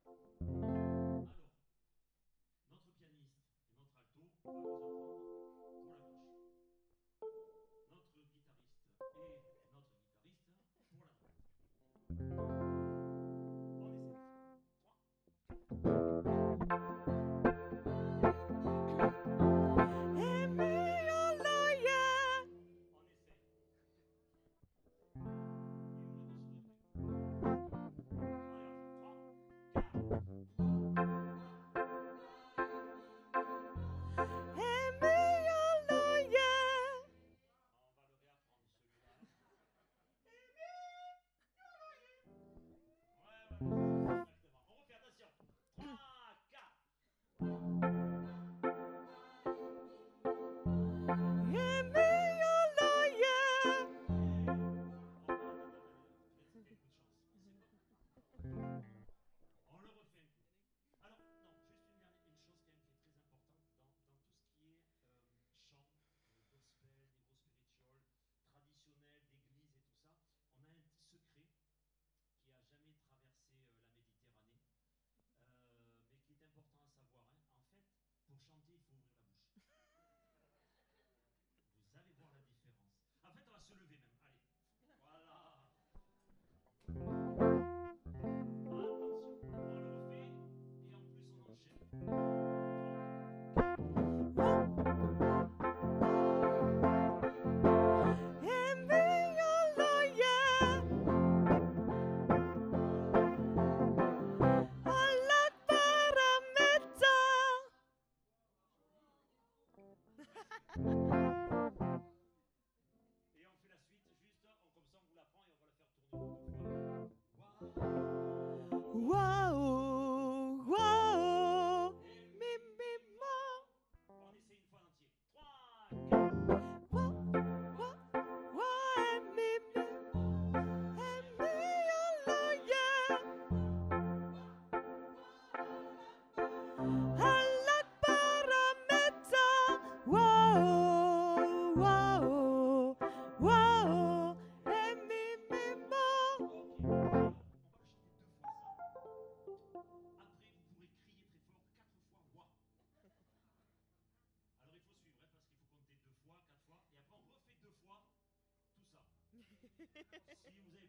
Alors, notre pianiste et notre alto va nous apprendre pour la gauche. Notre guitariste et notre guitariste pour la droite. On essaie. 3, 4. On essaie. Et on est dans ce refrain. On va le réapprendre celui-là. Ouais, exactement. On refait, attention. 3, 4. C'était un coup de chance. On le refait un coup. Alors, non, juste une chose quand même qui est très importante dans tout ce qui est chant, gospel, niveau spiritual, traditionnel, d'église et tout ça, on a un petit secret qui a jamais traversé la Méditerranée, mais qui est important à savoir. Hein. En fait, pour chanter, il faut ouvrir la bouche. Vous allez voir la différence. En fait, on va se lever même. Allez. Voilà. Attention. On le refait et en plus on enchaîne. Et on fait la suite, juste, comme ça on vous l'apprend et on va la faire tourner une ou deux fois. On essaie une fois en entier. 3, 4. On va le chanter deux fois ça. Après, vous pourrez crier très fort 4 fois wa. Alors il faut suivre, hein, parce qu'il faut compter 2 fois, 4 fois, et après on refait 2 fois tout ça. Si vous avez